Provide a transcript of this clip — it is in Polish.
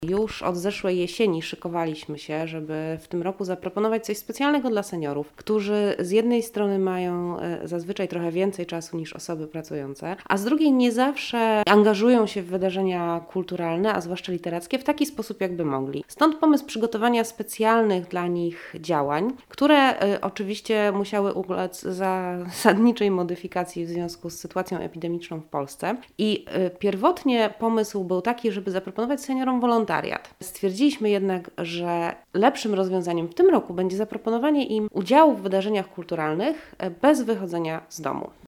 Już od zeszłej jesieni szykowaliśmy się, żeby w tym roku zaproponować coś specjalnego dla seniorów, którzy z jednej strony mają zazwyczaj trochę więcej czasu niż osoby pracujące, a z drugiej nie zawsze angażują się w wydarzenia kulturalne, a zwłaszcza literackie, w taki sposób, jakby mogli. Stąd pomysł przygotowania specjalnych dla nich działań, które oczywiście musiały ulec zasadniczej modyfikacji w związku z sytuacją epidemiczną w Polsce. I pierwotnie pomysł był taki, żeby zaproponować seniorom wolontariat. Stwierdziliśmy jednak, że lepszym rozwiązaniem w tym roku będzie zaproponowanie im udziału w wydarzeniach kulturalnych bez wychodzenia z domu.